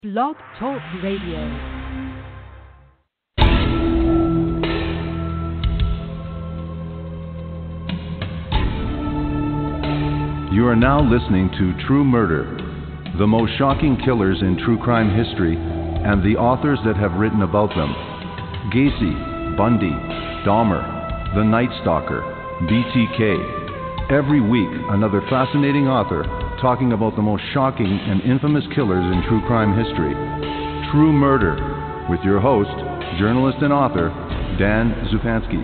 Blog Talk Radio. You are now listening to True Murder, the most shocking killers in true crime history, and the authors that have written about them. Gacy, Bundy, Dahmer, The Night Stalker, BTK. Every week, another fascinating author talking about the most shocking and infamous killers in true crime history. True Murder, with your host, journalist and author, Dan Zupansky.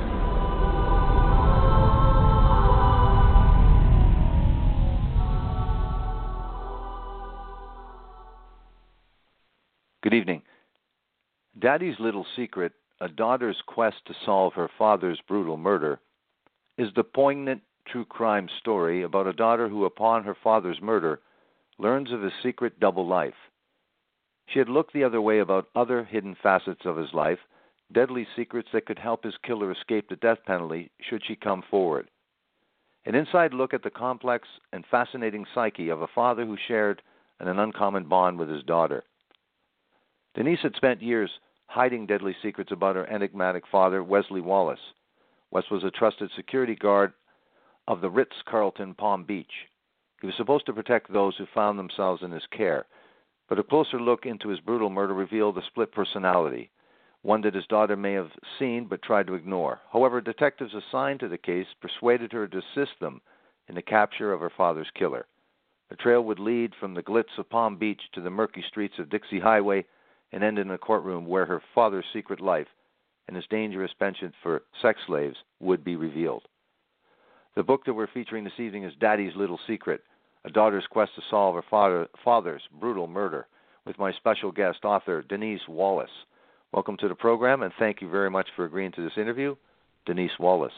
Good evening. Daddy's Little Secret, a daughter's quest to solve her father's brutal murder, is the poignant true crime story about a daughter who, upon her father's murder, learns of his secret double life. She had looked the other way about other hidden facets of his life, deadly secrets that could help his killer escape the death penalty should she come forward. An inside look at the complex and fascinating psyche of a father who shared an uncommon bond with his daughter. Denise had spent years hiding deadly secrets about her enigmatic father, Wesley Wallace. Wes was a trusted security guard of the Ritz-Carlton Palm Beach. He was supposed to protect those who found themselves in his care, but a closer look into his brutal murder revealed a split personality, one that his daughter may have seen but tried to ignore. However, detectives assigned to the case persuaded her to assist them in the capture of her father's killer. The trail would lead from the glitz of Palm Beach to the murky streets of Dixie Highway and end in a courtroom where her father's secret life and his dangerous penchant for sex slaves would be revealed. The book that we're featuring this evening is Daddy's Little Secret, a daughter's quest to solve her father's brutal murder, with my special guest, author Denise Wallace. Welcome to the program, and thank you very much for agreeing to this interview, Denise Wallace.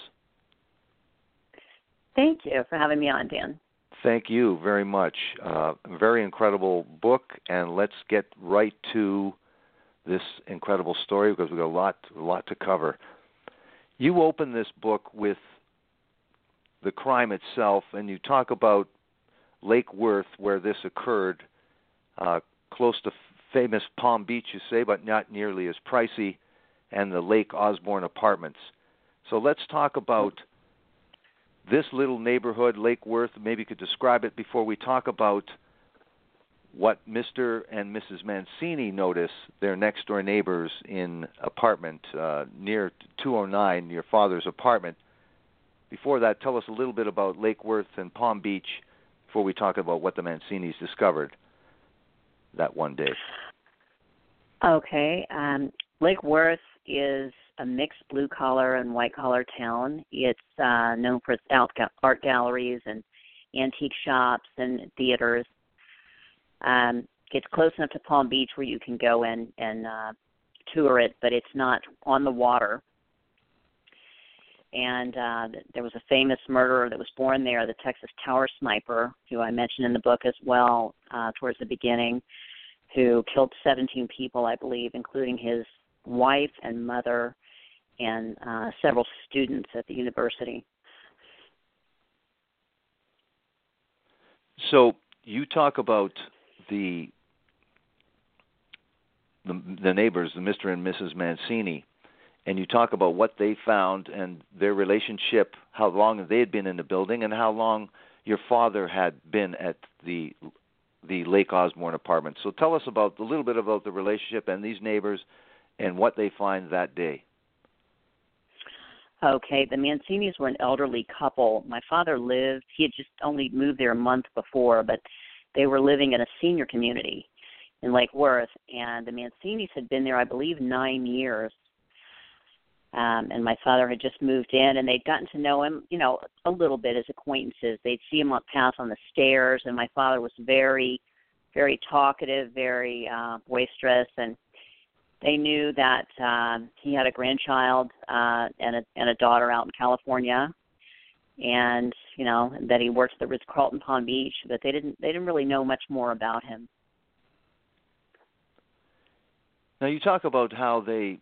Thank you for having me on, Dan. Thank you very much. Very incredible book, and let's get right to this incredible story because we've got a lot to cover. You open this book with the crime itself, and you talk about Lake Worth, where this occurred, close to famous Palm Beach, you say, but not nearly as pricey, and the Lake Osborne Apartments. So let's talk about this little neighborhood, Lake Worth. Maybe you could describe it before we talk about what Mr. and Mrs. Mancini notice, their next-door neighbors in apartment near 209, your father's apartment. Before that, tell us a little bit about Lake Worth and Palm Beach before we talk about what the Mancinis discovered that one day. Okay. Lake Worth is a mixed blue-collar and white-collar town. It's known for its art galleries and antique shops and theaters. It's close enough to Palm Beach where you can go and tour it, but it's not on the water. And there was a famous murderer that was born there, the Texas Tower Sniper, who I mentioned in the book as well towards the beginning, who killed 17 people, I believe, including his wife and mother and several students at the university. So you talk about the neighbors, the Mr. and Mrs. Mancini, and you talk about what they found and their relationship, how long they had been in the building, and how long your father had been at the Lake Osborne apartment. So tell us a little bit about the relationship and these neighbors and what they find that day. Okay, the Mancinis were an elderly couple. My father he had just only moved there a month before, but they were living in a senior community in Lake Worth, and the Mancinis had been there, I believe, 9 years. And my father had just moved in, and they'd gotten to know him, a little bit as acquaintances. They'd see him pass on the stairs, and my father was very, very talkative, very boisterous, and they knew that he had a grandchild and a daughter out in California, and that he worked at the Ritz-Carlton Palm Beach, but they didn't really know much more about him. Now you talk about how they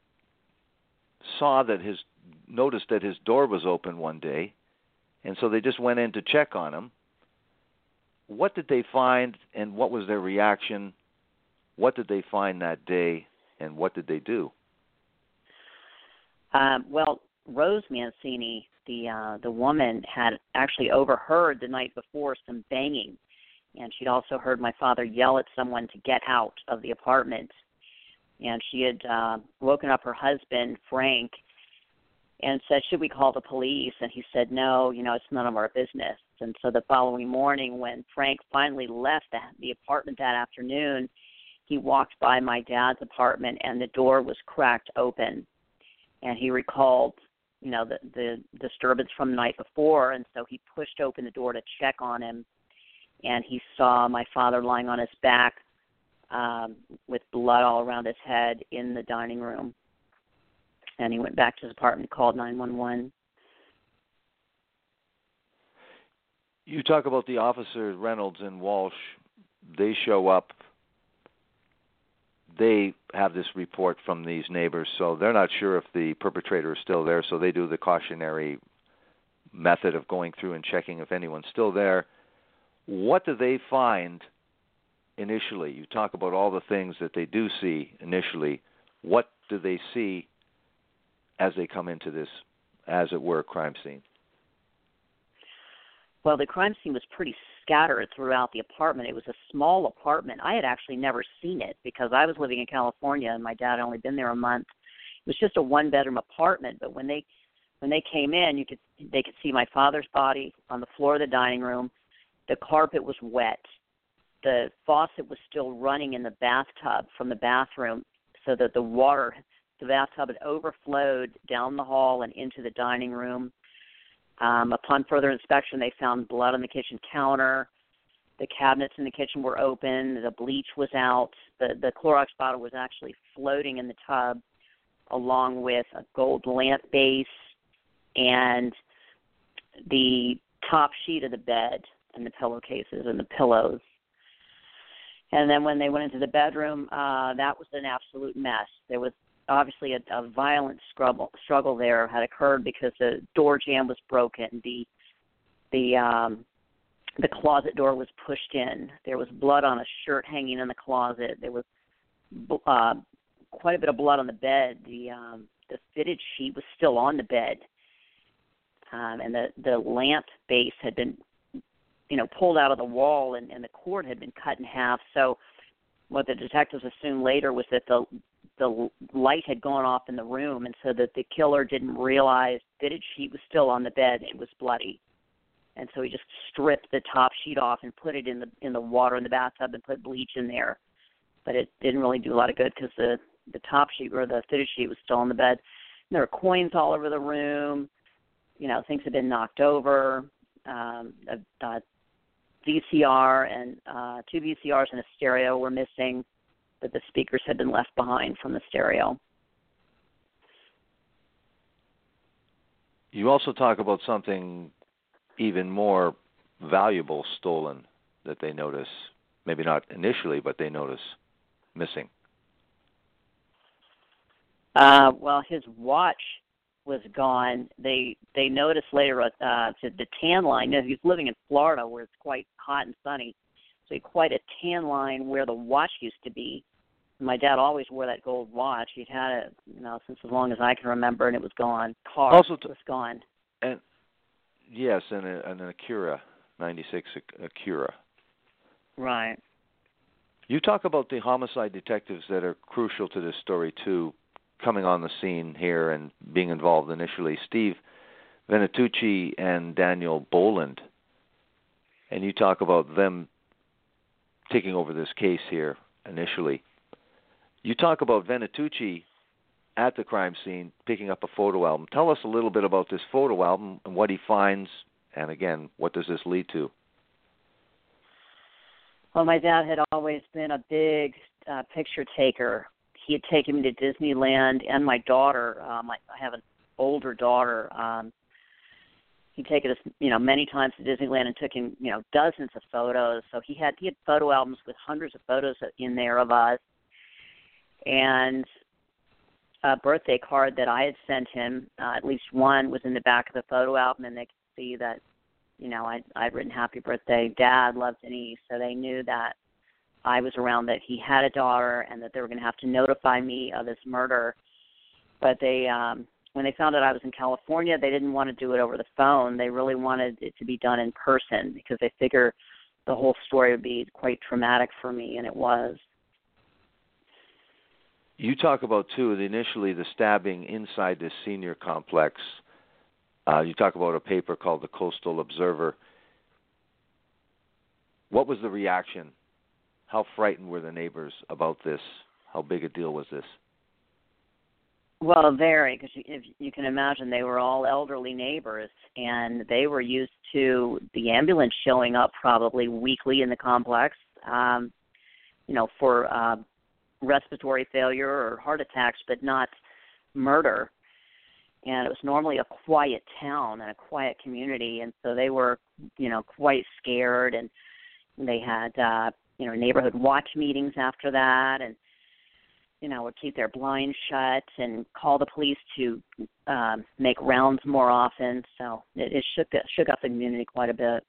noticed that his door was open one day, and so they just went in to check on him. What did they find, and what was their reaction What did they find that day, and what did they do? Well, Rose Mancini, the woman, had actually overheard the night before some banging, and she'd also heard my father yell at someone to get out of the apartment. And she had woken up her husband, Frank, and said, should we call the police? And he said, no, it's none of our business. And so the following morning, when Frank finally left the apartment that afternoon, he walked by my dad's apartment, and the door was cracked open. And he recalled, the disturbance from the night before, and so he pushed open the door to check on him, and he saw my father lying on his back with blood all around his head in the dining room. And he went back to his apartment, called 911. You talk about the officers, Reynolds and Walsh. They show up. They have this report from these neighbors, so they're not sure if the perpetrator is still there, so they do the cautionary method of going through and checking if anyone's still there. What do they find initially? You talk about all the things that they do see initially. What do they see as they come into this, as it were, crime scene? Well, the crime scene was pretty scattered throughout the apartment. It was a small apartment. I had actually never seen it because I was living in California and my dad had only been there a month. It was just a one-bedroom apartment, but when they came in, they could see my father's body on the floor of the dining room. The carpet was wet. The faucet was still running in the bathtub from the bathroom, so that the bathtub had overflowed down the hall and into the dining room. Upon further inspection, they found blood on the kitchen counter. The cabinets in the kitchen were open. The bleach was out. The Clorox bottle was actually floating in the tub, along with a gold lamp base and the top sheet of the bed and the pillowcases and the pillows. And then when they went into the bedroom, that was an absolute mess. There was obviously a violent struggle there had occurred because the door jamb was broken. The closet door was pushed in. There was blood on a shirt hanging in the closet. There was quite a bit of blood on the bed. The fitted sheet was still on the bed, and the lamp base had been, pulled out of the wall, and the cord had been cut in half. So what the detectives assumed later was that the light had gone off in the room, and so that the killer didn't realize fitted sheet was still on the bed. It was bloody, and so he just stripped the top sheet off and put it in the water in the bathtub and put bleach in there. But it didn't really do a lot of good because the top sheet or the fitted sheet was still on the bed. And there were coins all over the room. Things had been knocked over. A VCR and 2 VCRs and a stereo were missing, but the speakers had been left behind from the stereo. You also talk about something even more valuable stolen that they notice, maybe not initially, but they notice missing. Well, his watch was gone. They noticed later the tan line. He's living in Florida where it's quite hot and sunny, so he had quite a tan line where the watch used to be. My dad always wore that gold watch. He'd had it, since as long as I can remember, and it was gone. Car was gone. And yes, and an Acura, 96 Acura. Right. You talk about the homicide detectives that are crucial to this story too, coming on the scene here and being involved initially. Steve Venatucci and Daniel Boland. And you talk about them taking over this case here initially. You talk about Venatucci at the crime scene picking up a photo album. Tell us a little bit about this photo album and what he finds, and again, what does this lead to? Well, my dad had always been a big picture taker. He had taken me to Disneyland, and my daughter, I have an older daughter, he'd taken us, many times to Disneyland and took him, dozens of photos. So he had photo albums with hundreds of photos in there of us. And a birthday card that I had sent him, at least one, was in the back of the photo album, and they could see that, I'd written "Happy Birthday, Dad, love Denise," so they knew that I was around that he had a daughter and that they were going to have to notify me of this murder. But they, when they found out I was in California, they didn't want to do it over the phone. They really wanted it to be done in person because they figure the whole story would be quite traumatic for me, and it was. You talk about, too, initially the stabbing inside this senior complex. You talk about a paper called the Coastal Observer. What was the reaction? How frightened were the neighbors about this? How big a deal was this? Well, very, because if you can imagine, they were all elderly neighbors, and they were used to the ambulance showing up probably weekly in the complex, for respiratory failure or heart attacks, but not murder. And it was normally a quiet town and a quiet community, and so they were, quite scared, and they had, neighborhood watch meetings after that, and would keep their blinds shut and call the police to make rounds more often. So it shook up the community quite a bit.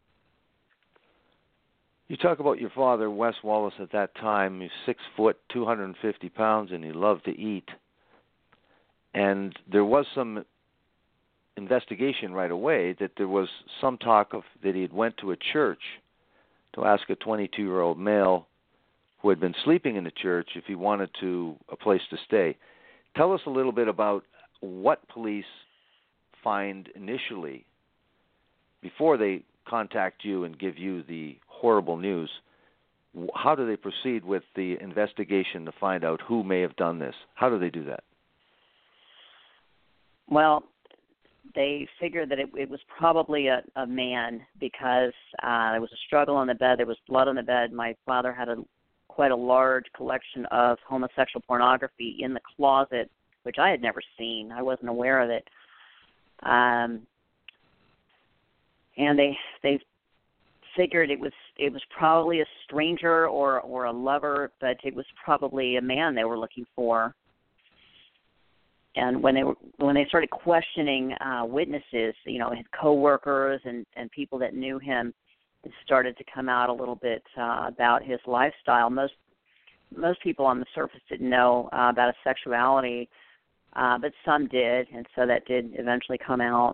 You talk about your father, Wes Wallace, at that time. He's 6 foot, 250 pounds, and he loved to eat. And there was some investigation right away that there was some talk of that he had went to a church to ask a 22-year-old male who had been sleeping in the church if he wanted a place to stay. Tell us a little bit about what police find initially before they contact you and give you the horrible news. How do they proceed with the investigation to find out who may have done this? How do they do that? Well, they figured that it was probably a man because there was a struggle on the bed. There was blood on the bed. My father had quite a large collection of homosexual pornography in the closet, which I had never seen. I wasn't aware of it. And they figured it was probably a stranger or a lover, but it was probably a man they were looking for. And when they started questioning witnesses, his coworkers and people that knew him, it started to come out a little bit about his lifestyle. Most people on the surface didn't know about his sexuality, but some did, and so that did eventually come out.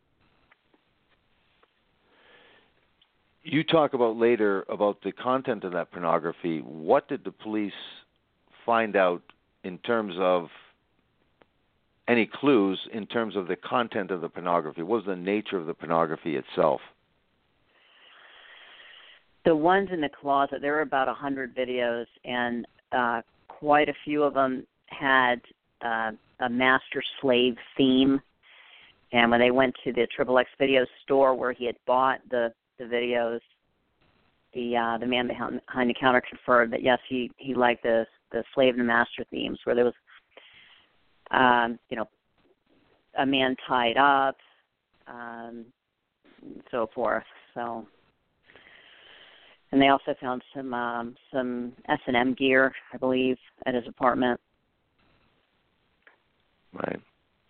You talk about later about the content of that pornography. What did the police find out in terms of any clues in terms of the content of the pornography? What was the nature of the pornography itself? The ones in the closet, there were about 100 videos, and quite a few of them had a master-slave theme. And when they went to the XXX video store where he had bought the videos, the man behind the counter confirmed that, yes, he liked the slave and the master themes, where there was, a man tied up, and so forth. So. And they also found some S&M gear, I believe, at his apartment. Right.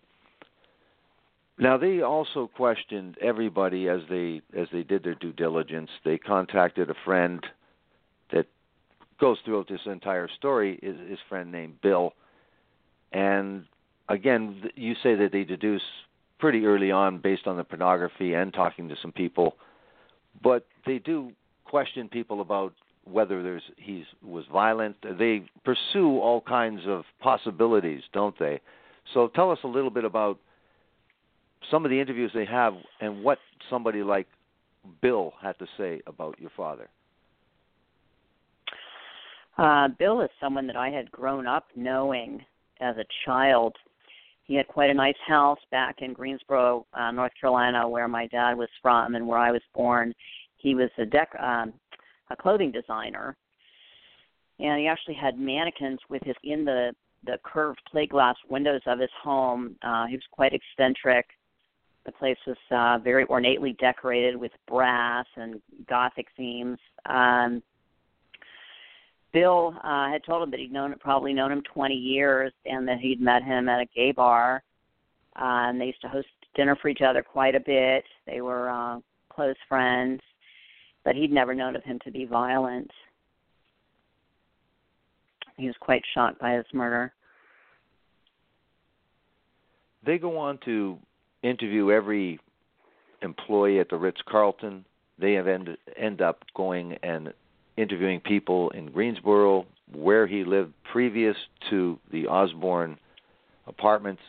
Now, they also questioned everybody as they did their due diligence. They contacted a friend that goes throughout this entire story, his friend named Bill. And, again, you say that they deduce pretty early on based on the pornography and talking to some people. But they do question people about whether he was violent. They pursue all kinds of possibilities, don't they? So tell us a little bit about some of the interviews they have and what somebody like Bill had to say about your father. Bill is someone that I had grown up knowing as a child. He had quite a nice house back in Greensboro, North Carolina, where my dad was from and where I was born. He was a clothing designer, and he actually had mannequins with in the curved plate glass windows of his home. He was quite eccentric. The place was very ornately decorated with brass and Gothic themes. Bill had told him that he'd probably known him 20 years and that he'd met him at a gay bar. And they used to host dinner for each other quite a bit. They were close friends, but he'd never known of him to be violent. he was quite shocked by his murder. They go on to interview every employee at the Ritz-Carlton. They have end up going and interviewing people in Greensboro, where he lived previous to the Osborne apartments.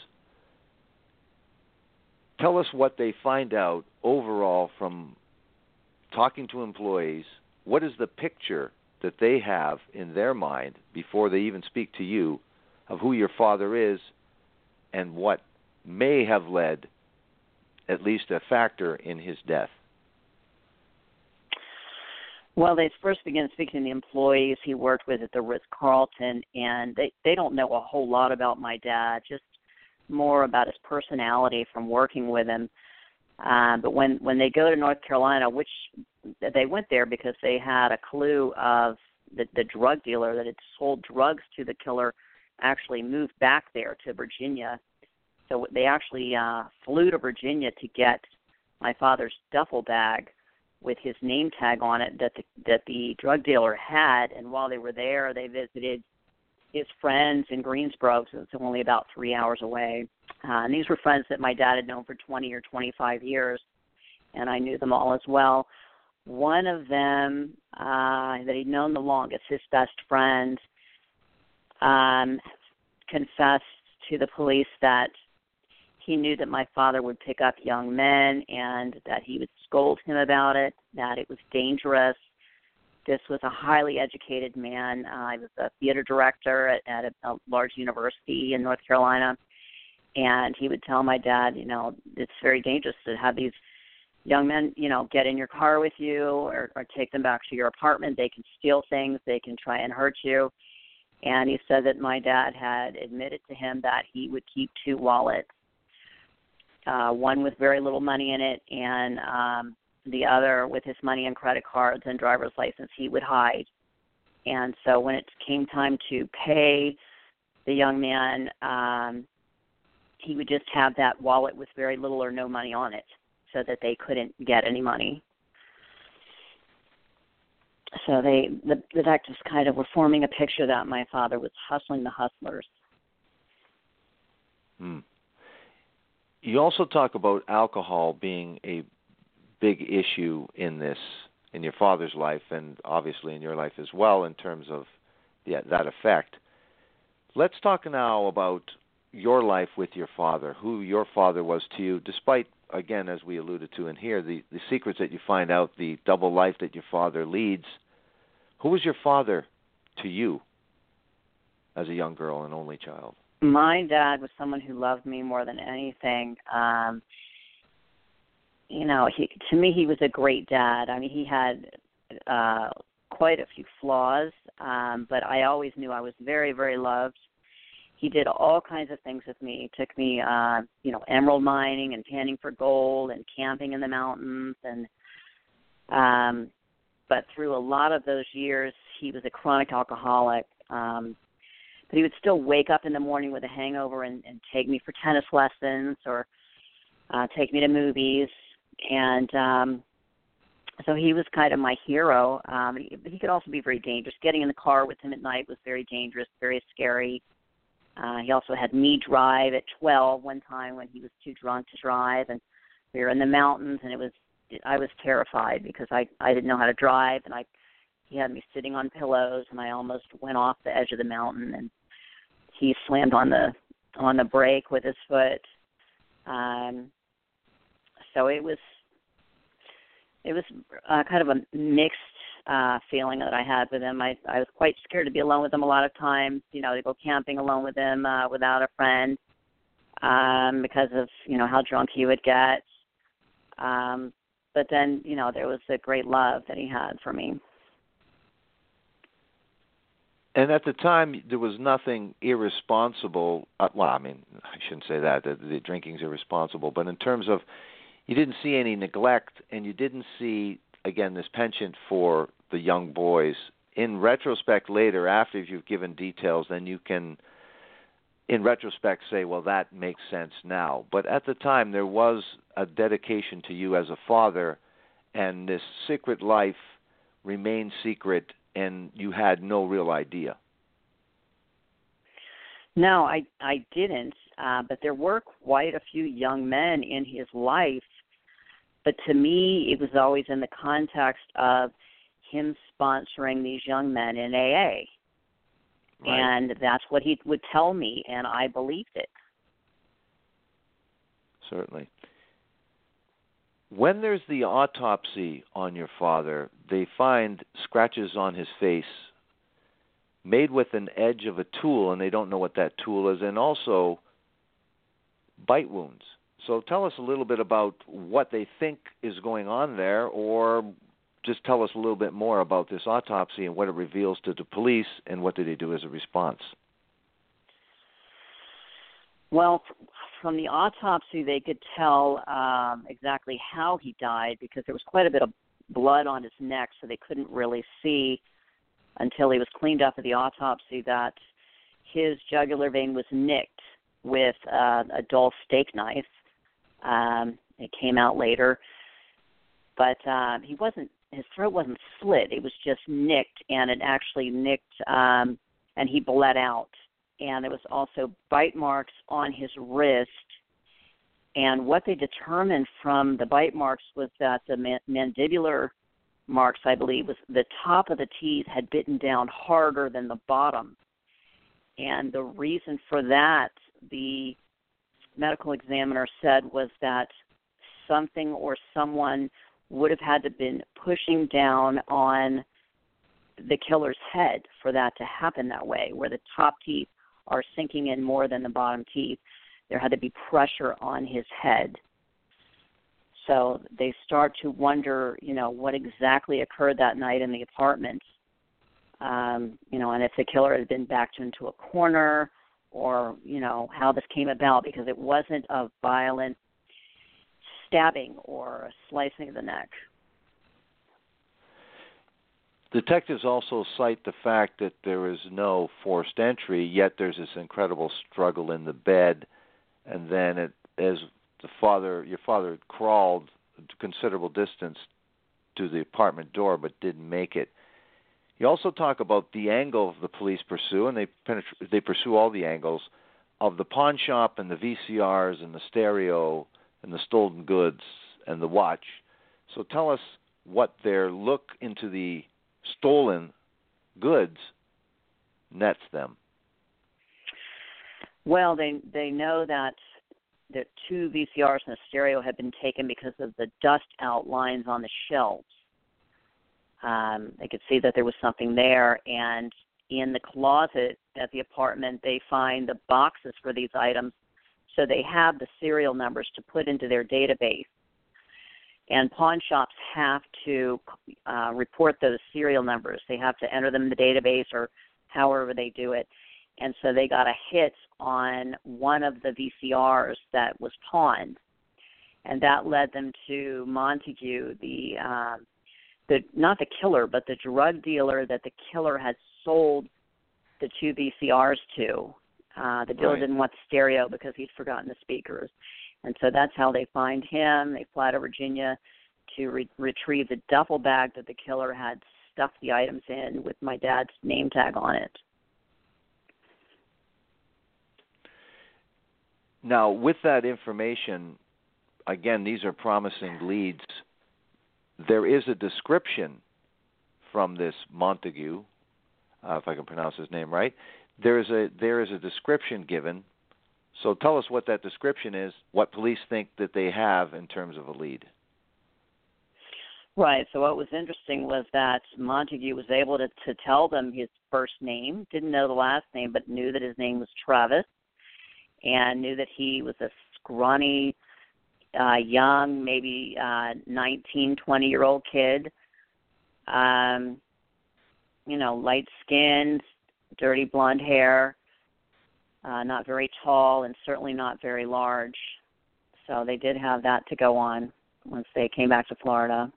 Tell us what they find out overall from talking to employees. What is the picture that they have in their mind before they even speak to you of who your father is and what may have led, at least a factor, in his death? Well, they first began speaking to the employees he worked with at the Ritz-Carlton, and they don't know a whole lot about my dad, just more about his personality from working with him. But when they go to North Carolina, which they went there because they had a clue of the drug dealer that had sold drugs to the killer actually moved back there to Virginia. So they actually flew to Virginia to get my father's duffel bag with his name tag on it that the drug dealer had. And while they were there, they visited his friends in Greensboro, so it's only about 3 hours away. And these were friends that my dad had known for 20 or 25 years, and I knew them all as well. One of them that he'd known the longest, his best friend, confessed to the police that he knew that my father would pick up young men and that he would scold him about it, that it was dangerous. This was a highly educated man. He was a theater director at a large university in North Carolina. And he would tell my dad, it's very dangerous to have these young men, get in your car with you or take them back to your apartment. They can steal things. They can try and hurt you. And he said that my dad had admitted to him that he would keep 2 wallets, one with very little money in it and the other with his money and credit cards and driver's license he would hide. And so when it came time to pay the young man, he would just have that wallet with very little or no money on it so that they couldn't get any money. So the detectives kind of were forming a picture that my father was hustling the hustlers. You also talk about alcohol being a big issue in your father's life and obviously in your life as well in terms of that effect. Let's talk now about your life with your father, who your father was to you, despite, again, as we alluded to in here, the secrets that you find out, the double life that your father leads. Who was your father to you as a young girl and only child? My dad was someone who loved me more than anything. To me, he was a great dad. I mean, he had quite a few flaws, but I always knew I was very, very loved. He did all kinds of things with me. He took me, emerald mining and panning for gold and camping in the mountains. But through a lot of those years, he was a chronic alcoholic. But he would still wake up in the morning with a hangover and take me for tennis lessons or take me to movies. And so he was kind of my hero. But he could also be very dangerous. Getting in the car with him at night was very dangerous, very scary. He also had me drive at 12 one time when he was too drunk to drive. And we were in the mountains, and I was terrified because I didn't know how to drive. And he had me sitting on pillows, and I almost went off the edge of the mountain. And he slammed on the brake with his foot. So it was kind of a mixed feeling that I had with him. I was quite scared to be alone with him a lot of times, to go camping alone with him without a friend because of, how drunk he would get. But then, there was a great love that he had for me. And at the time, there was nothing irresponsible. I shouldn't say that. The drinking's irresponsible. But in terms of, you didn't see any neglect, and you didn't see, again, this penchant for the young boys. In retrospect, later, after you've given details, then you can, in retrospect, say, well, that makes sense now. But at the time, there was a dedication to you as a father, and this secret life remained secret, and you had no real idea. No, I didn't, but there were quite a few young men in his life. But to me, it was always in the context of him sponsoring these young men in AA. Right. And that's what he would tell me, and I believed it. Certainly. When there's the autopsy on your father, they find scratches on his face made with an edge of a tool, and they don't know what that tool is, and also bite wounds. So tell us a little bit about what they think is going on there, or just tell us a little bit more about this autopsy and what it reveals to the police, and what do they do as a response? Well, from the autopsy, they could tell exactly how he died because there was quite a bit of blood on his neck, so they couldn't really see until he was cleaned up at the autopsy that his jugular vein was nicked with a dull steak knife. It came out later, but his throat wasn't slit. It was just nicked, and it actually nicked, and he bled out. And there was also bite marks on his wrist. And what they determined from the bite marks was that the mandibular marks, I believe, was the top of the teeth had bitten down harder than the bottom. And the reason for that, the medical examiner said, was that something or someone would have had to been pushing down on the killer's head for that to happen that way, where the top teeth are sinking in more than the bottom teeth. There had to be pressure on his head. So they start to wonder, what exactly occurred that night in the apartment. And if the killer had been backed into a corner, or, how this came about, because it wasn't a violent stabbing or a slicing of the neck. Detectives also cite the fact that there is no forced entry, yet there's this incredible struggle in the bed, and then as your father crawled a considerable distance to the apartment door but didn't make it. You also talk about the angle the police pursue, and they pursue all the angles of the pawn shop and the VCRs and the stereo and the stolen goods and the watch. So tell us what their look into the stolen goods nets them. Well, they know that the two VCRs and a stereo had been taken because of the dust outlines on the shelves. They could see that there was something there, and in the closet at the apartment, they find the boxes for these items, so they have the serial numbers to put into their database. And pawn shops have to report those serial numbers. They have to enter them in the database or however they do it. And so they got a hit on one of the VCRs that was pawned. And that led them to Montague, not the killer, but the drug dealer that the killer had sold the two VCRs to. The dealer Right. didn't want the stereo because he'd forgotten the speakers. And so that's how they find him. They fly to Virginia to retrieve the duffel bag that the killer had stuffed the items in with my dad's name tag on it. Now, with that information, again, these are promising leads. There is a description from this Montague, if I can pronounce his name right. There is a description given. So tell us what that description is, what police think that they have in terms of a lead. Right. So what was interesting was that Montague was able to tell them his first name, didn't know the last name, but knew that his name was Travis, and knew that he was a scrawny, young, maybe 19, 20-year-old kid, light-skinned, dirty blonde hair, not very tall, and certainly not very large. So they did have that to go on once they came back to Florida.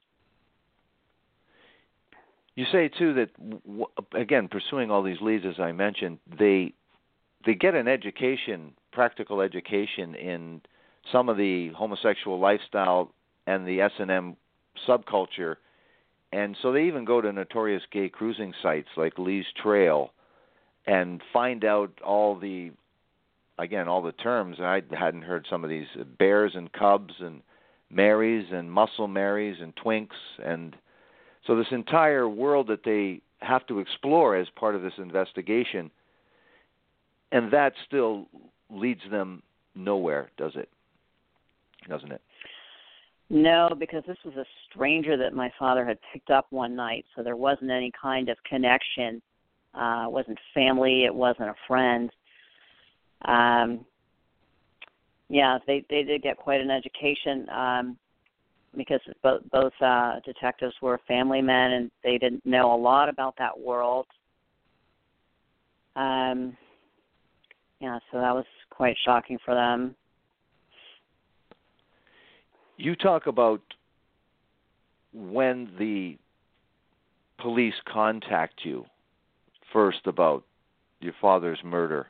You say, too, that, again, pursuing all these leads, as I mentioned, they get an education, practical education in some of the homosexual lifestyle and the S&M subculture. And so they even go to notorious gay cruising sites like Lee's Trail. and find out all the terms. I hadn't heard some of these bears and cubs and Marys and muscle Marys and twinks, and so this entire world that they have to explore as part of this investigation, and that still leads them nowhere, doesn't it? No, because this was a stranger that my father had picked up one night, so there wasn't any kind of connection. It wasn't family. It wasn't a friend. They did get quite an education because both detectives were family men, and they didn't know a lot about that world. So that was quite shocking for them. You talk about when the police contact you first about your father's murder.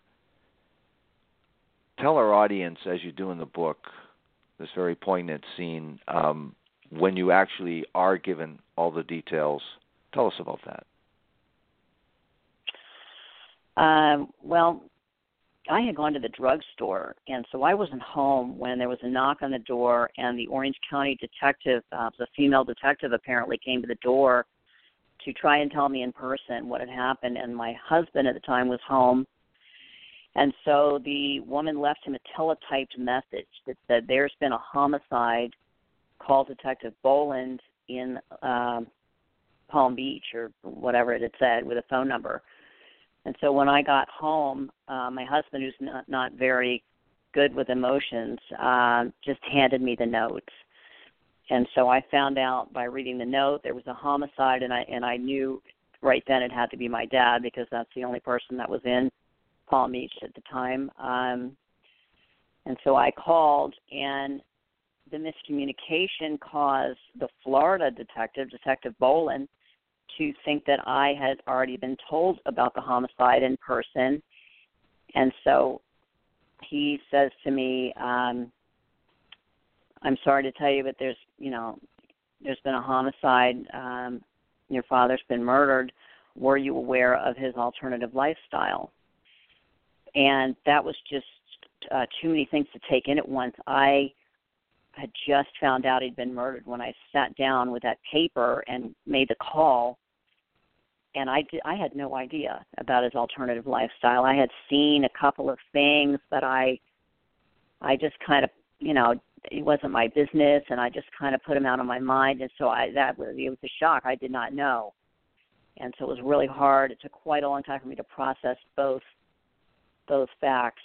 Tell our audience, as you do in the book, this very poignant scene, when you actually are given all the details. Tell us about that. Well, I had gone to the drugstore, and so I wasn't home when there was a knock on the door, and the Orange County detective, the female detective apparently, came to the door to try and tell me in person what had happened, and my husband at the time was home. And so the woman left him a teletyped message that said, "There's been a homicide. Call Detective Boland in Palm Beach," or whatever it had said, with a phone number. And so when I got home, my husband, who's not very good with emotions, just handed me the note. And so I found out by reading the note there was a homicide, and I knew right then it had to be my dad, because that's the only person that was in Palm Beach at the time. And so I called, and the miscommunication caused the Florida detective, Detective Boland, to think that I had already been told about the homicide in person. And so he says to me, "I'm sorry to tell you, but there's been a homicide. Your father's been murdered. Were you aware of his alternative lifestyle?" And that was just too many things to take in at once. I had just found out he'd been murdered when I sat down with that paper and made the call. And I had no idea about his alternative lifestyle. I had seen a couple of things, but I just kind of, it wasn't my business, and I just kind of put him out of my mind. And so it was a shock. I did not know. And so it was really hard. It took quite a long time for me to process both those facts.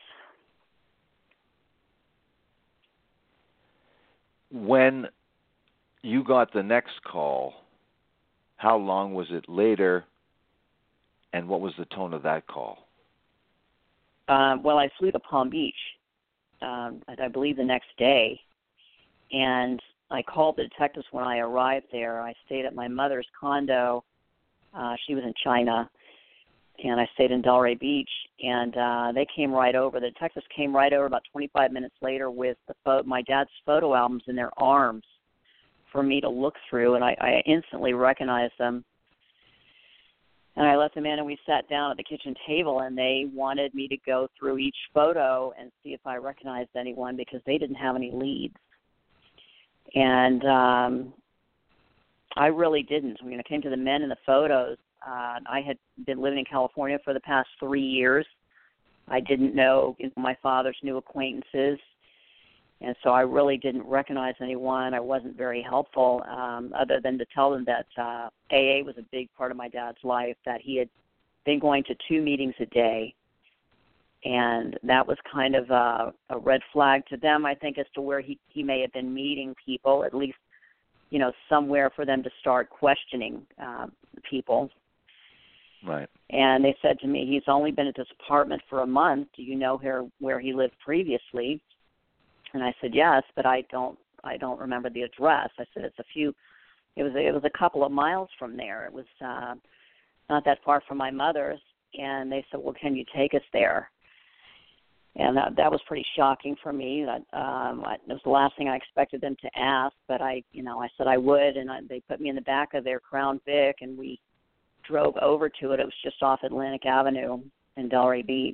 When you got the next call, how long was it later, and what was the tone of that call? Well, I flew to Palm Beach, I believe the next day, and I called the detectives when I arrived there. I stayed at my mother's condo. She was in China, and I stayed in Delray Beach, and they came right over. The detectives came right over about 25 minutes later with my dad's photo albums in their arms for me to look through, and I instantly recognized them. And I let them in, and we sat down at the kitchen table, and they wanted me to go through each photo and see if I recognized anyone, because they didn't have any leads. And I really didn't. When it came to the men in the photos, I had been living in California for the past 3 years. I didn't know my father's new acquaintances, and so I really didn't recognize anyone. I wasn't very helpful, other than to tell them that AA was a big part of my dad's life, that he had been going to 2 meetings a day, and that was kind of a red flag to them, I think, as to where he may have been meeting people, at least, somewhere for them to start questioning people. Right. And they said to me, "He's only been at this apartment for a month. Do you know where he lived previously?" And I said, "Yes, but I don't remember the address." I said, it was a couple of miles from there. It was not that far from my mother's. And they said, "Well, can you take us there?" And that was pretty shocking for me. It was the last thing I expected them to ask, but I said I would, and they put me in the back of their Crown Vic, and we drove over to it. It was just off Atlantic Avenue, in Delray Beach.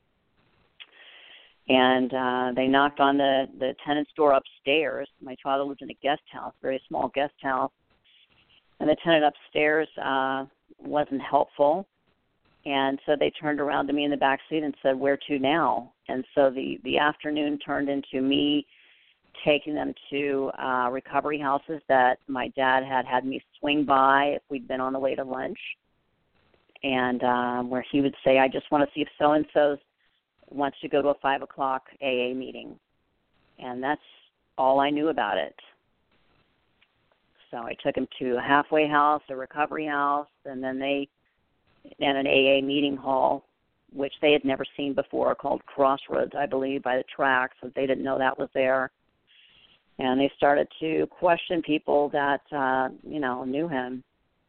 And they knocked on the tenant's door upstairs. My father lived in a guest house, very small guest house. And the tenant upstairs wasn't helpful. And so they turned around to me in the back seat and said, "Where to now?" And so the afternoon turned into me taking them to recovery houses that my dad had me swing by if we'd been on the way to lunch. And where he would say, "I just want to see if so-and-so wants to go to a 5 o'clock AA meeting." And that's all I knew about it. So I took him to a halfway house, a recovery house, and then an AA meeting hall, which they had never seen before, called Crossroads, I believe, by the tracks, so they didn't know that was there. And they started to question people that, knew him.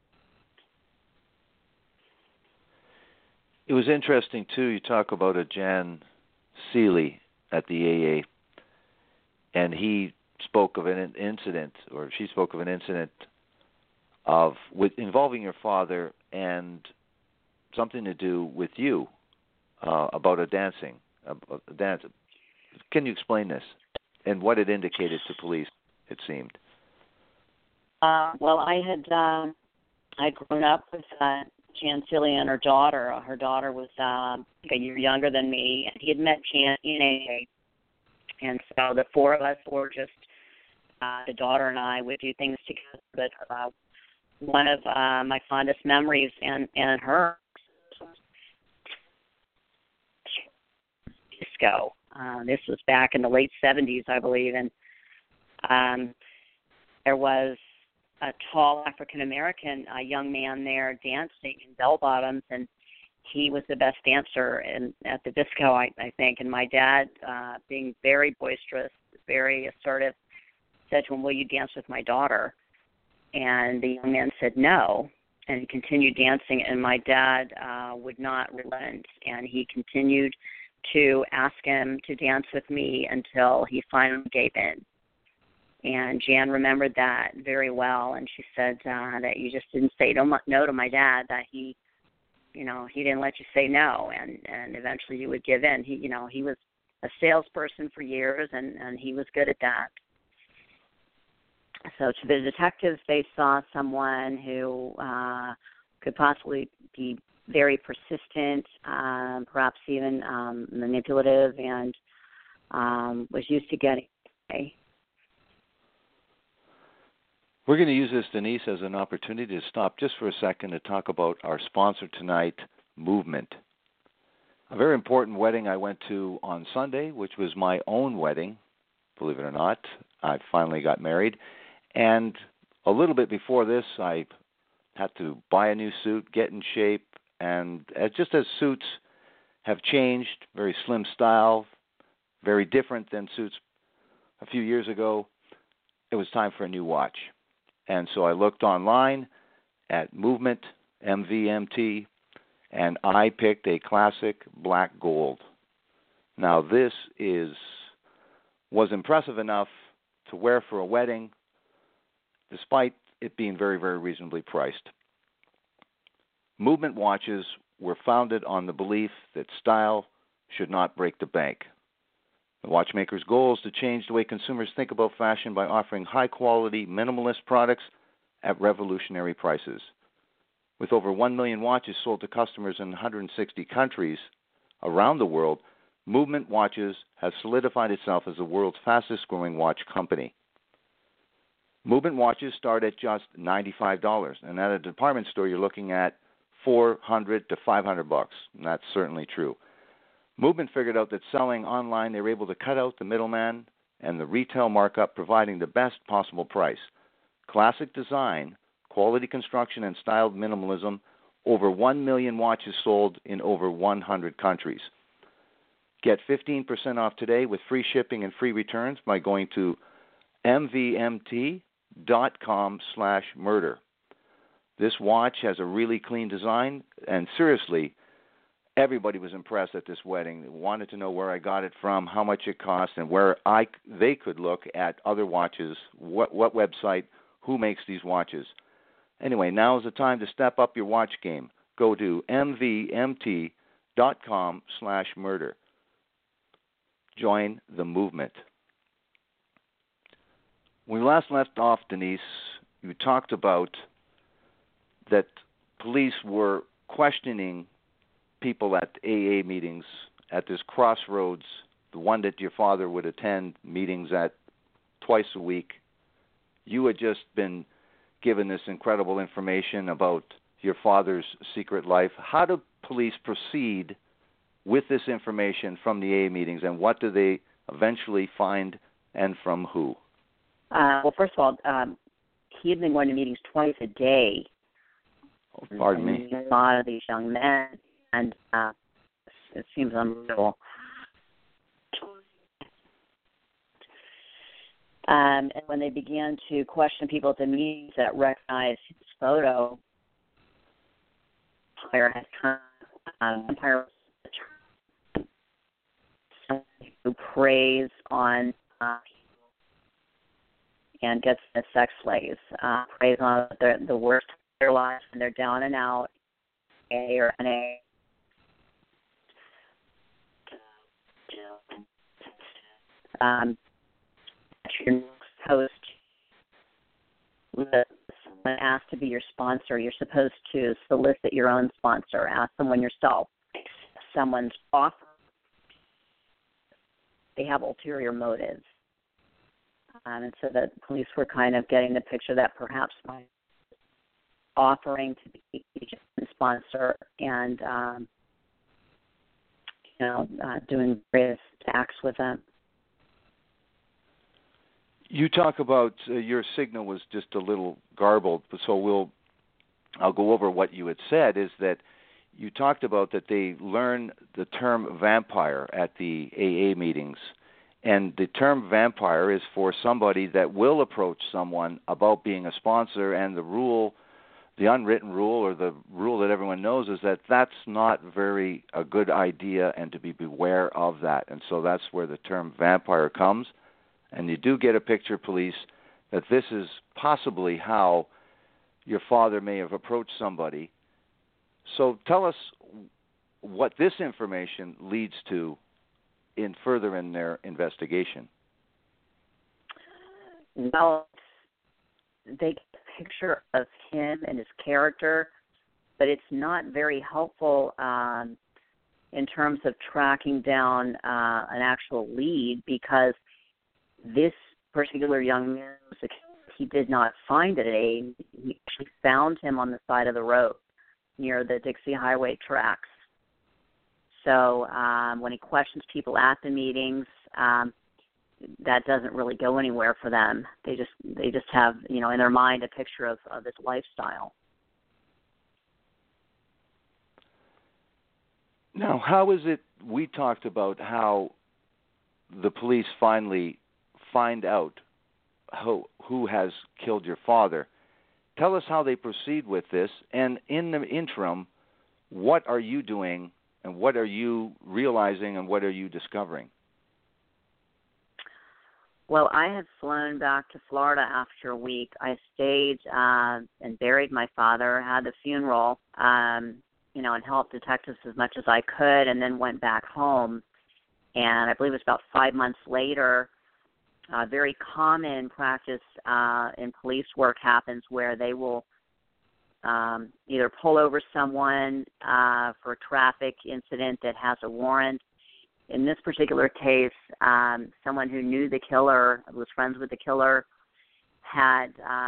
It was interesting, too, you talk about a Jan Seeley at the AA, and he spoke of an incident, or she spoke of an incident involving your father and something to do with you about a dance. Can you explain this and what it indicated to police, it seemed? Well, I'd grown up with Jan Seeley and her daughter. Her daughter was a year younger than me, and he had met Jan in AA. And so the four of us were just, the daughter and I would do things together. But one of my fondest memories and her disco. This was back in the late 70s, I believe, and there was a tall African-American young man there dancing in bell-bottoms, and he was the best dancer at the disco, I think. And my dad, being very boisterous, very assertive, said to him, "Will you dance with my daughter?" And the young man said no, and he continued dancing, and my dad would not relent, and he continued to ask him to dance with me until he finally gave in. And Jan remembered that very well, and she said that you just didn't say no to my dad, that he didn't let you say no, and eventually you would give in. He was a salesperson for years, and he was good at that. So to the detectives, they saw someone who could possibly be very persistent, perhaps even manipulative, and was used to getting away. We're going to use this, Denise, as an opportunity to stop just for a second to talk about our sponsor tonight, Movement. A very important wedding I went to on Sunday, which was my own wedding, believe it or not. I finally got married. And a little bit before this, I had to buy a new suit, get in shape, and just as suits have changed, very slim style, very different than suits a few years ago, it was time for a new watch. And so I looked online at Movement, MVMT, and I picked a classic black gold. Now this was impressive enough to wear for a wedding, despite it being very, very reasonably priced. Movement watches were founded on the belief that style should not break the bank. The watchmaker's goal is to change the way consumers think about fashion by offering high-quality, minimalist products at revolutionary prices. With over 1 million watches sold to customers in 160 countries around the world, Movement Watches has solidified itself as the world's fastest-growing watch company. Movement watches start at just $95, and at a department store you're looking at $400 to $500, and that's certainly true. Movement figured out that selling online, they were able to cut out the middleman and the retail markup, providing the best possible price. Classic design, quality construction, and styled minimalism, over 1 million watches sold in over 100 countries. Get 15% off today with free shipping and free returns by going to mvmt.com/murder. This watch has a really clean design, and seriously, everybody was impressed at this wedding. They wanted to know where I got it from, how much it cost, and where they could look at other watches, what website, who makes these watches. Anyway, now is the time to step up your watch game. Go to mvmt.com/murder facebook.com/murder. Join the movement. When we last left off, Denise, you talked about that police were questioning people at AA meetings at this crossroads, the one that your father would attend meetings at twice a week. You had just been given this incredible information about your father's secret life. How do police proceed with this information from the AA meetings, and what do they eventually find, and from who? Well, first of all, he had been going to meetings twice a day. Oh, pardon me. A lot of these young men, and it seems unreal. And when they began to question people at the meetings that recognized his photo, Empire had come. Empire was someone who preys on and gets the sex slaves, preys on the worst of their lives when they're down and out, A or NA. Your next post, when asked to be your sponsor, you're supposed to solicit your own sponsor. Ask someone yourself. Someone's offer. They have ulterior motives. And so the police were kind of getting the picture that perhaps my offering to be a sponsor and, doing various acts with them. You talk about your signal was just a little garbled, so I'll go over what you had said. Is that you talked about that they learn the term vampire at the AA meetings, and the term vampire is for somebody that will approach someone about being a sponsor, and the unwritten rule, or the rule that everyone knows, is that that's not a good idea, and to be beware of that. And so that's where the term vampire comes. And you do get a picture, police, that this is possibly how your father may have approached somebody. So tell us what this information leads to in their investigation. Well, they get a picture of him and his character, but it's not very helpful in terms of tracking down an actual lead, because this particular young man, he did not find it. He actually found him on the side of the road near the Dixie Highway tracks. So when he questions people at the meetings, that doesn't really go anywhere for them. They just have, in their mind, a picture of his lifestyle. Now, how is it, we talked about how the police finally find out who has killed your father. Tell us how they proceed with this, and in the interim, what are you doing, and what are you realizing, and what are you discovering? Well, I had flown back to Florida after a week. I stayed and buried my father, had the funeral, and helped detectives as much as I could, and then went back home. And I believe it was about 5 months later, very common practice in police work happens where they will either pull over someone for a traffic incident that has a warrant. In this particular case, someone who knew the killer, was friends with the killer, had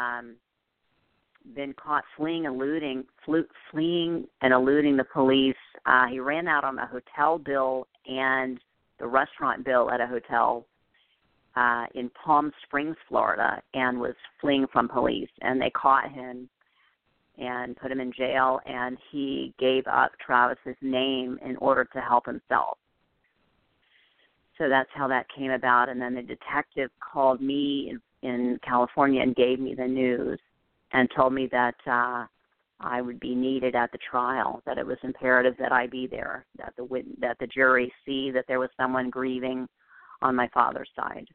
been caught fleeing and eluding the police. He ran out on a hotel bill and the restaurant bill at a hotel in Palm Springs, Florida, and was fleeing from police. And they caught him and put him in jail, and he gave up Travis's name in order to help himself. So that's how that came about. And then the detective called me in California and gave me the news and told me that I would be needed at the trial, that it was imperative that I be there, that the jury see that there was someone grieving on my father's side.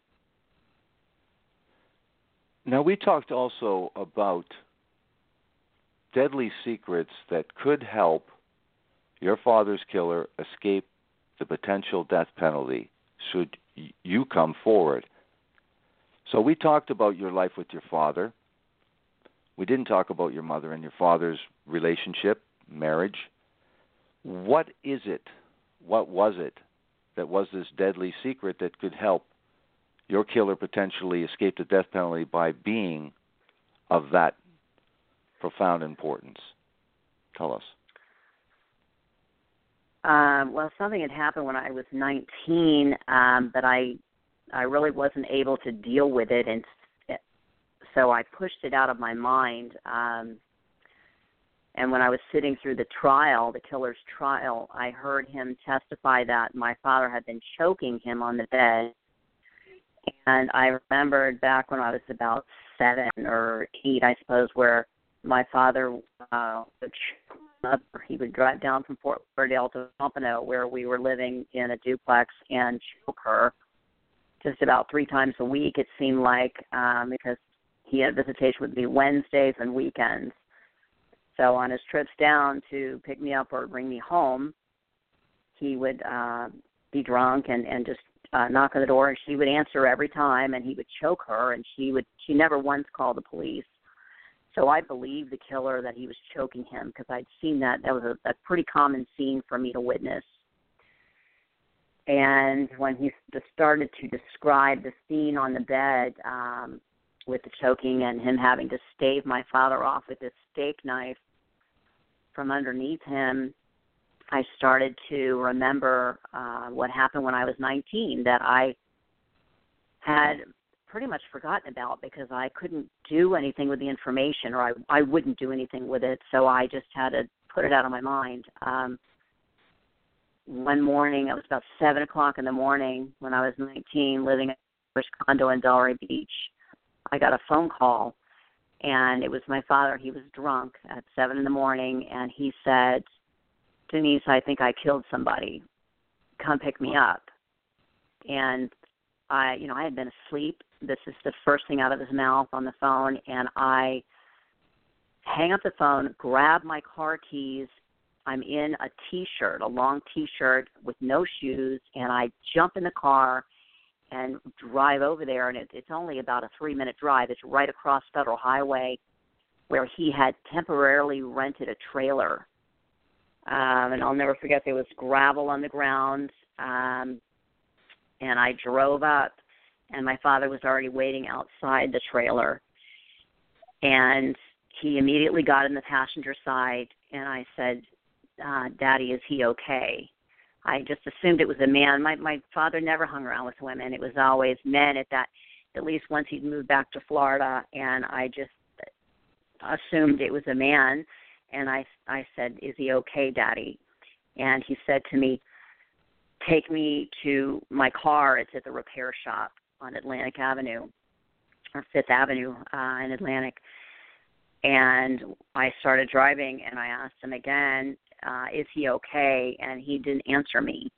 Now, we talked also about deadly secrets that could help your father's killer escape the potential death penalty should you come forward. So we talked about your life with your father. We didn't talk about your mother and your father's relationship, marriage. What is it? What was it that was this deadly secret that could help your killer potentially escape the death penalty by being of that profound importance? Tell us. Well, something had happened when I was 19, but I really wasn't able to deal with it, and so I pushed it out of my mind. And when I was sitting through the trial, the killer's trial, I heard him testify that my father had been choking him on the bed. And I remembered back when I was about 7 or 8, I suppose, where my father would choke my mother. He would drive down from Fort Lauderdale to Pompano, where we were living in a duplex, and choke her just about 3 times a week, it seemed like, because he had visitation with me Wednesdays and weekends. So on his trips down to pick me up or bring me home, he would be drunk and just knock on the door, and she would answer every time, and he would choke her, and she never once called the police. So I believed the killer that he was choking him, because I'd seen that. That was a pretty common scene for me to witness. And when he started to describe the scene on the bed with the choking and him having to stave my father off with this steak knife from underneath him, I started to remember what happened when I was 19 that I had pretty much forgotten about, because I couldn't do anything with the information, or I wouldn't do anything with it, so I just had to put it out of my mind. One morning, it was about 7 o'clock in the morning when I was 19, living in a first condo in Delray Beach. I got a phone call, and it was my father. He was drunk at 7 in the morning, and he said, "Denise, I think I killed somebody. Come pick me up." And I had been asleep. This is the first thing out of his mouth on the phone, and I hang up the phone, grab my car keys. I'm in a T-shirt, a long T-shirt with no shoes, and I jump in the car and drive over there, and it's only about a 3-minute drive. It's right across Federal Highway, where he had temporarily rented a trailer. And I'll never forget, there was gravel on the ground, and I drove up, and my father was already waiting outside the trailer. And he immediately got in the passenger side, and I said, "Daddy, is he okay?" I just assumed it was a man. My father never hung around with women. It was always men at least once he'd moved back to Florida, and I just assumed it was a man. And I said, "Is he okay, Daddy?" And he said to me, "Take me to my car. It's at the repair shop on Atlantic Avenue, or Fifth Avenue in Atlantic." And I started driving, and I asked him again, "Is he okay?" And he didn't answer me.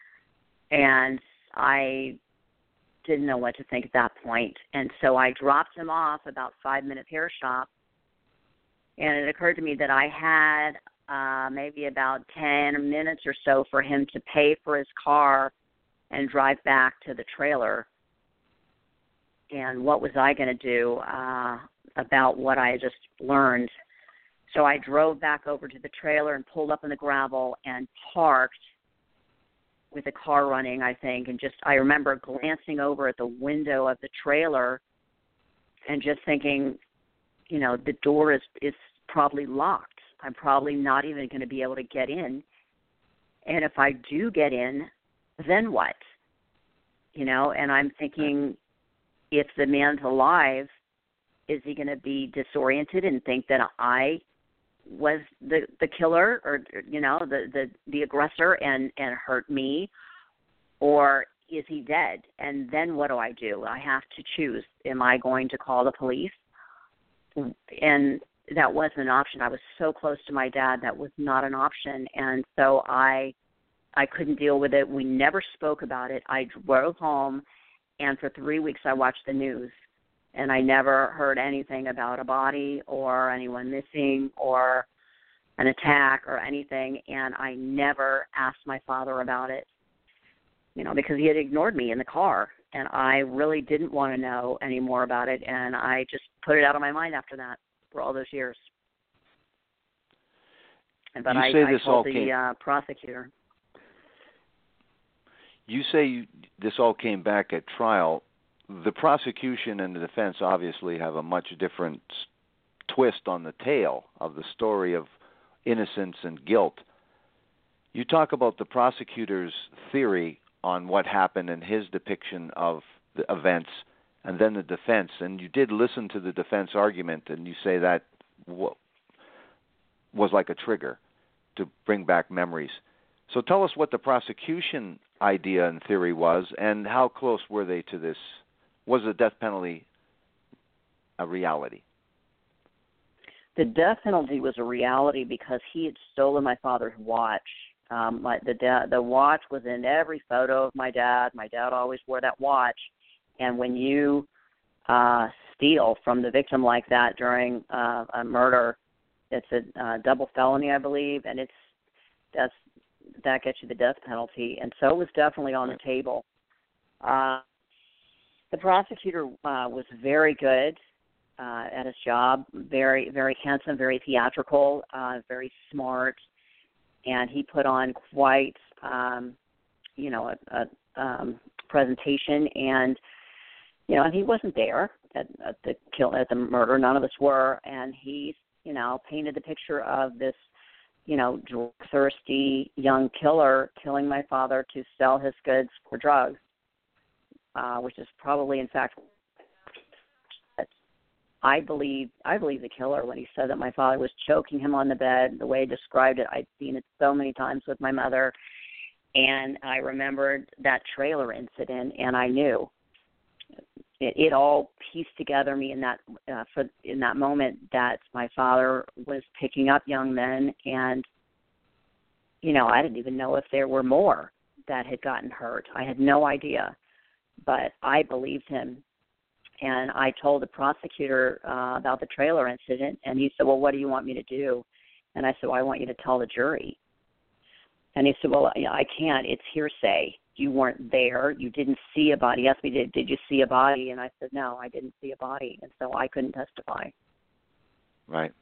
And I didn't know what to think at that point. And so I dropped him off about 5-minute hair shop. And it occurred to me that I had maybe about 10 minutes or so for him to pay for his car and drive back to the trailer. And what was I going to do about what I had just learned? So I drove back over to the trailer and pulled up in the gravel and parked with the car running, I think. And I remember glancing over at the window of the trailer and just thinking, the door is probably locked. I'm probably not even going to be able to get in. And if I do get in, then what? And I'm thinking, if the man's alive, is he going to be disoriented and think that I was the killer, or the aggressor, and hurt me, or is he dead? And then what do? I have to choose. Am I going to call the police? And that wasn't an option. I was so close to my dad, that was not an option. And so I couldn't deal with it. We never spoke about it. I drove home, and for 3 weeks I watched the news, and I never heard anything about a body or anyone missing or an attack or anything, and I never asked my father about it, because he had ignored me in the car, and I really didn't want to know any more about it, and I just put it out of my mind after that for all those years. But I told the prosecutor. You say this all came back at trial. The prosecution and the defense obviously have a much different twist on the tale of the story of innocence and guilt. You talk about the prosecutor's theory on what happened and his depiction of the events, and then the defense. And you did listen to the defense argument, and you say that was like a trigger to bring back memories. So tell us what the prosecution idea and theory was, and how close were they to this? Was the death penalty a reality? The death penalty was a reality because he had stolen my father's watch. The watch was in every photo of my dad. My dad always wore that watch. And when you steal from the victim like that during a murder, it's a double felony, I believe, and that gets you the death penalty. And so it was definitely on the table. The prosecutor was very good at his job, very, very handsome, very theatrical, very smart, and he put on quite, a presentation. And and he wasn't there at the murder. None of us were, and he, painted the picture of this, drug-thirsty young killer killing my father to sell his goods for drugs, which is probably, in fact, I believe the killer when he said that my father was choking him on the bed. The way he described it, I'd seen it so many times with my mother, and I remembered that trailer incident, and I knew it all pieced together me in that moment that my father was picking up young men, and I didn't even know if there were more that had gotten hurt. I had no idea, but I believed him. And I told the prosecutor about the trailer incident, and he said, well, what do you want me to do? And I said, well, I want you to tell the jury. And he said, well, I can't. It's hearsay. You weren't there. You didn't see a body. He asked me, did you see a body? And I said, no, I didn't see a body. And so I couldn't testify. Right.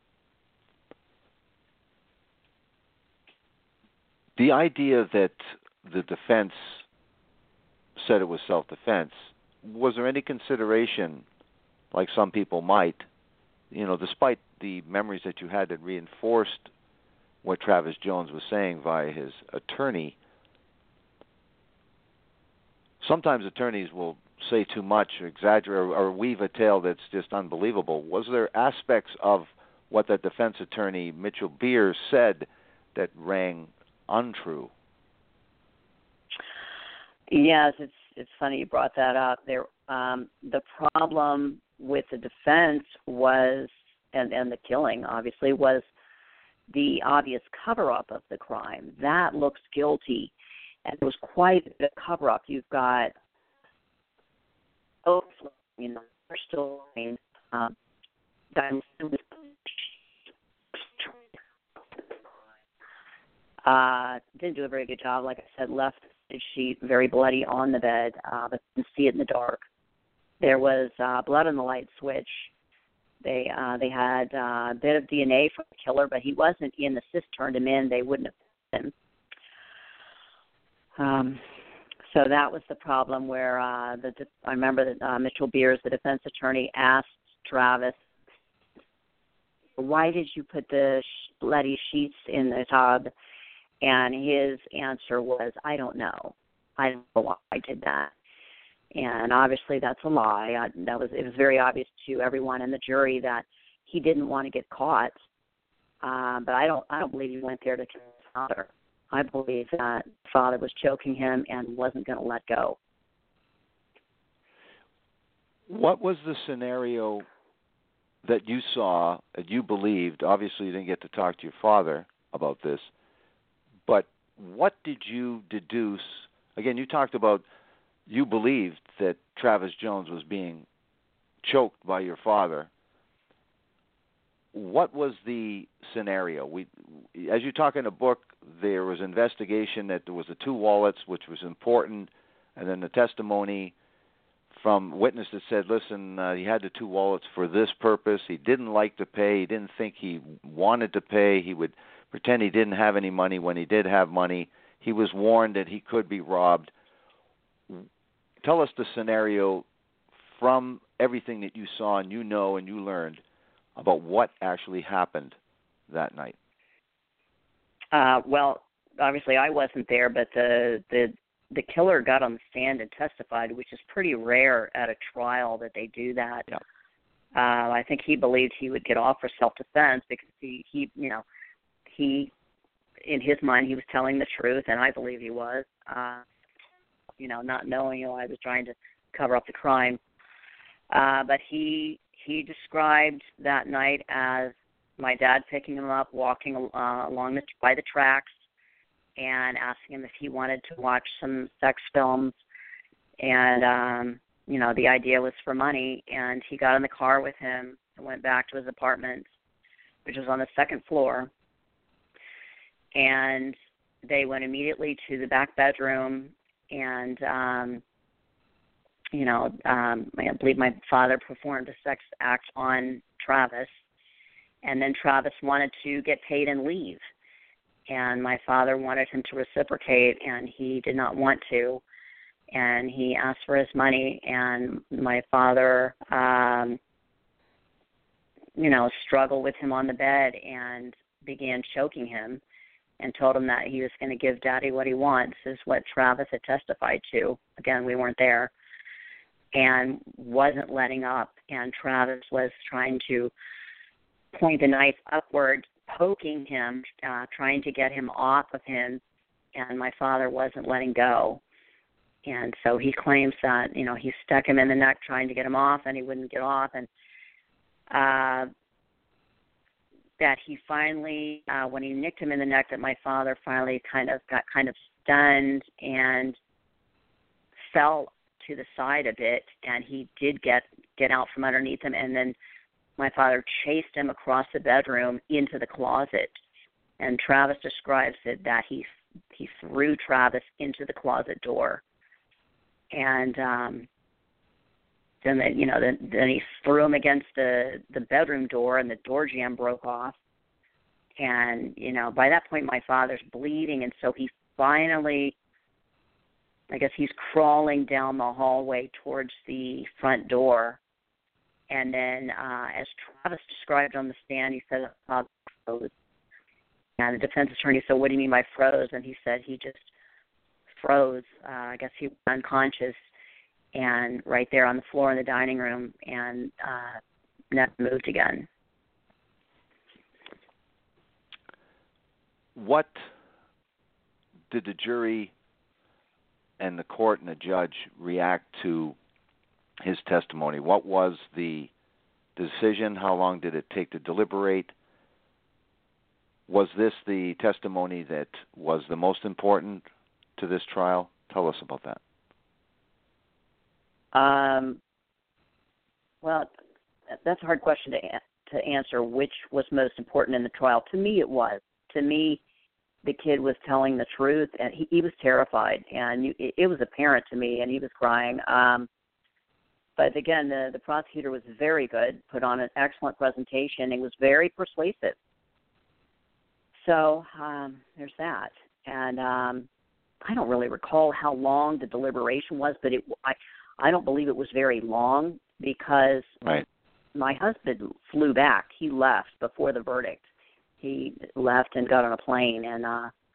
The idea that the defense said it was self-defense, was there any consideration, like some people might, despite the memories that you had that reinforced what Travis Jones was saying via his attorney? Sometimes attorneys will say too much, or exaggerate, or weave a tale that's just unbelievable. Was there aspects of what the defense attorney, Mitchell Beers, said that rang untrue? Yes, it's funny you brought that up. The problem with the defense was, and the killing obviously, was the obvious cover-up of the crime. That looks guilty, and it was quite a cover-up. You've got, they're still didn't do a very good job. Like I said, left the sheet very bloody on the bed, but didn't see it in the dark. There was blood on the light switch. They had a bit of DNA from the killer, but he wasn't in the cyst turned him in. They wouldn't have him. So that was the problem where I remember that Mitchell Beers, the defense attorney, asked Travis, why did you put the bloody sheets in the tub? And his answer was, I don't know. I don't know why I did that. And obviously that's a lie. It was very obvious to everyone in the jury that he didn't want to get caught. But I don't believe he went there to kill his father. I believe that father was choking him and wasn't going to let go. What was the scenario that you saw, that you believed? Obviously you didn't get to talk to your father about this, but what did you deduce? Again, you talked about you believed that Travis Jones was being choked by your father. what was the scenario? As you talk in the book, there was investigation that there was the 2 wallets, which was important, and then the testimony from witness that said, listen, he had the 2 wallets for this purpose. He didn't like to pay. He didn't think he wanted to pay. He would pretend he didn't have any money when he did have money. He was warned that he could be robbed. Tell us the scenario from everything that you saw and you know and you learned about what actually happened that night. Well, obviously I wasn't there, but the killer got on the stand and testified, which is pretty rare at a trial that they do that. Yeah. I think he believed he would get off for self-defense because he in his mind he was telling the truth, and I believe he was. Not knowing, I was trying to cover up the crime. But he described that night as my dad picking him up, walking along by the tracks, and asking him if he wanted to watch some sex films. And, the idea was for money. And he got in the car with him and went back to his apartment, which was on the 2nd floor. And they went immediately to the back bedroom. And, I believe my father performed a sex act on Travis. And then Travis wanted to get paid and leave. And my father wanted him to reciprocate, and he did not want to. And he asked for his money, and my father, struggled with him on the bed and began choking him and told him that he was going to give Daddy what he wants, is what Travis had testified to. Again, we weren't there. And wasn't letting up. And Travis was trying to point the knife upward, poking him, trying to get him off of him, and my father wasn't letting go. And so he claims that, he stuck him in the neck trying to get him off, and he wouldn't get off, and that he finally, when he nicked him in the neck, that my father finally got stunned and fell to the side a bit, and he did get out from underneath him, and then my father chased him across the bedroom into the closet. And Travis describes it that he threw Travis into the closet door. And then he threw him against the bedroom door, and the door jamb broke off. And, by that point my father's bleeding, and so he finally, I guess he's crawling down the hallway towards the front door. And then, as Travis described on the stand, he said, froze. And the defense attorney said, what do you mean by froze? And he said he just froze. I guess he was unconscious and right there on the floor in the dining room, and never moved again. What did the jury and the court and the judge react to his testimony? What was the decision? How long did it take to deliberate? Was this the testimony that was the most important to this trial? Tell us about that. Well, that's a hard question to answer, which was most important in the trial. To me, it was. To me, the kid was telling the truth, and he was terrified, and it was apparent to me, and he was crying. But again, the prosecutor was very good, put on an excellent presentation, and was very persuasive. So there's that. And I don't really recall how long the deliberation was, but I don't believe it was very long because my husband flew back. He left before the verdict. He left and got on a plane, and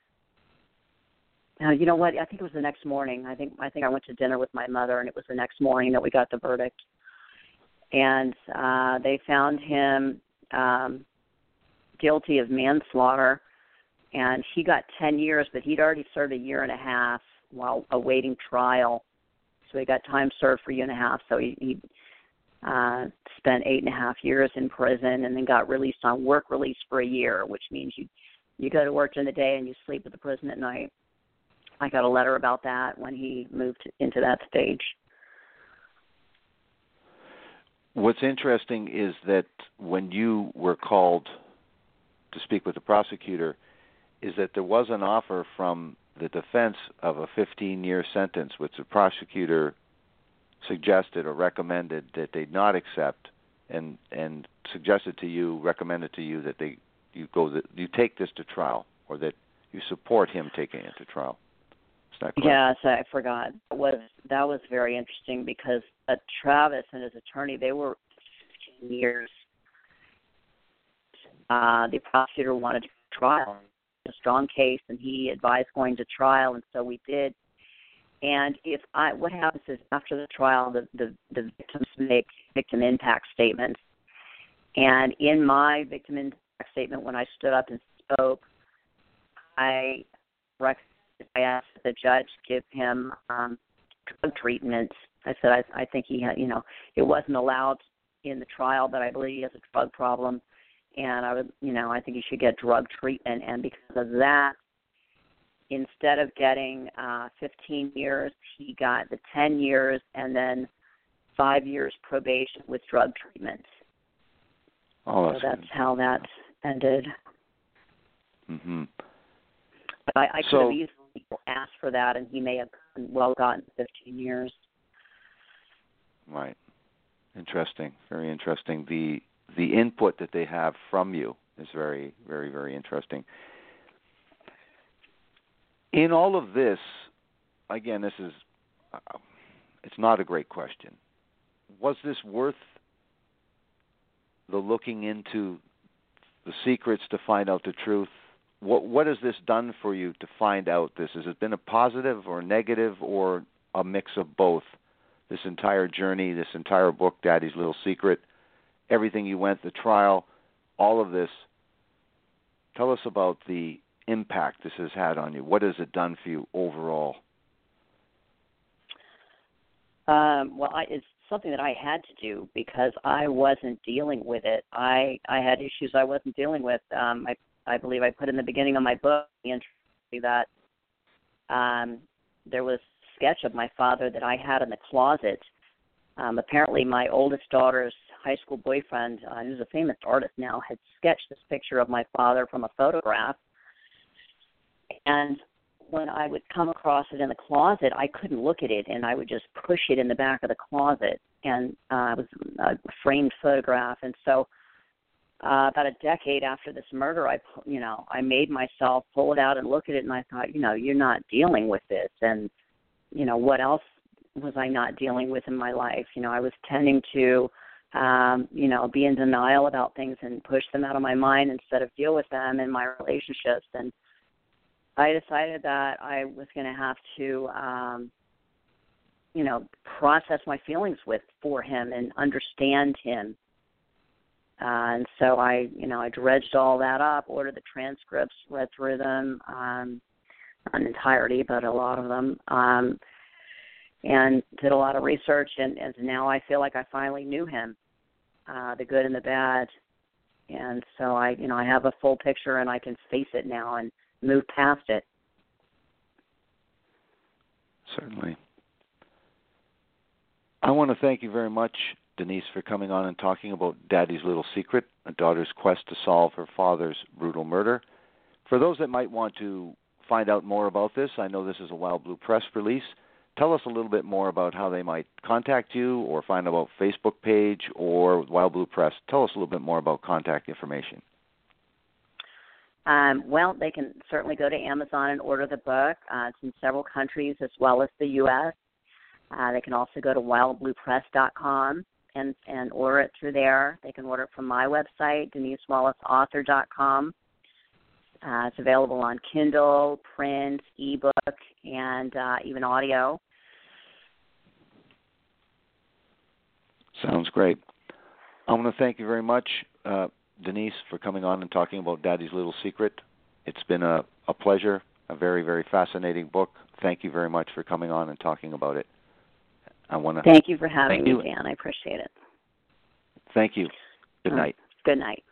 you know what? I think it was the next morning. I think I went to dinner with my mother, and it was the next morning that we got the verdict. And they found him guilty of manslaughter, and he got 10 years, but he'd already served 1.5 years while awaiting trial. So he got time served for 1.5 years. So he spent 8.5 years in prison, and then got released on work release for 1 year, which means you go to work during the day and you sleep at the prison at night. I got a letter about that when he moved into that stage. What's interesting is that when you were called to speak with the prosecutor, is that there was an offer from the defense of a 15-year sentence, which the prosecutor suggested or recommended that they not accept, and suggested to you, recommended to you that you take this to trial, or that you support him taking it to trial. Is that correct? Yes, I forgot. That was very interesting because Travis and his attorney, they were 15 years. The prosecutor wanted to go to trial, a strong case, and he advised going to trial, and so we did. And what happens is after the trial, the victims make victim impact statements. And in my victim impact statement, when I stood up and spoke, I asked the judge to give him drug treatment. I said I think he had, it wasn't allowed in the trial, but I believe he has a drug problem, and I think he should get drug treatment. And because of that, instead of getting 15 years, he got the 10 years and then 5 years probation with drug treatment. Oh, that's how that ended. Mm-hmm. But I could have easily asked for that, and he may have gotten 15 years. Right. Interesting. Very interesting. The input that they have from you is very, very, very interesting. In all of this, again, it's not a great question. Was this worth the looking into the secrets to find out the truth? What has this done for you to find out this? Has it been a positive or negative or a mix of both? This entire journey, this entire book, Daddy's Little Secret, everything you went, the trial, all of this. Tell us about the impact this has had on you. What has it done for you overall? It's something that I had to do because I wasn't dealing with it. I had issues I wasn't dealing with. I believe I put in the beginning of my book that there was a sketch of my father that I had in the closet. Apparently my oldest daughter's high school boyfriend, who's a famous artist now, had sketched this picture of my father from a photograph. And when I would come across it in the closet, I couldn't look at it, and I would just push it in the back of the closet. And it was a framed photograph. And so about a decade after this murder, I made myself pull it out and look at it, and I thought, you're not dealing with this. And, what else was I not dealing with in my life? I was tending to, be in denial about things and push them out of my mind instead of deal with them in my relationships. And I decided that I was going to have to, process my feelings for him and understand him. And so I dredged all that up, ordered the transcripts, read through them, not in entirety, but a lot of them, and did a lot of research. And now I feel like I finally knew him, the good and the bad. And so I have a full picture, and I can face it now and move past it. Certainly. I want to thank you very much, Denise, for coming on and talking about Daddy's Little Secret, a daughter's quest to solve her father's brutal murder. For those that might want to find out more about this, I know this is a Wild Blue Press release. Tell us a little bit more about how they might contact you or find out about Facebook page or Wild Blue Press. Tell us a little bit more about contact information. They can certainly go to Amazon and order the book. It's in several countries as well as the U.S. They can also go to wildbluepress.com and order it through there. They can order it from my website, DeniseWallaceAuthor.com. It's available on Kindle, print, ebook, and even audio. Sounds great. I want to thank you very much, Denise, for coming on and talking about Daddy's Little Secret. It's been a pleasure, a very, very fascinating book. Thank you very much for coming on and talking about it. Thank you for having me, Dan. I appreciate it. Thank you. Good night. Good night.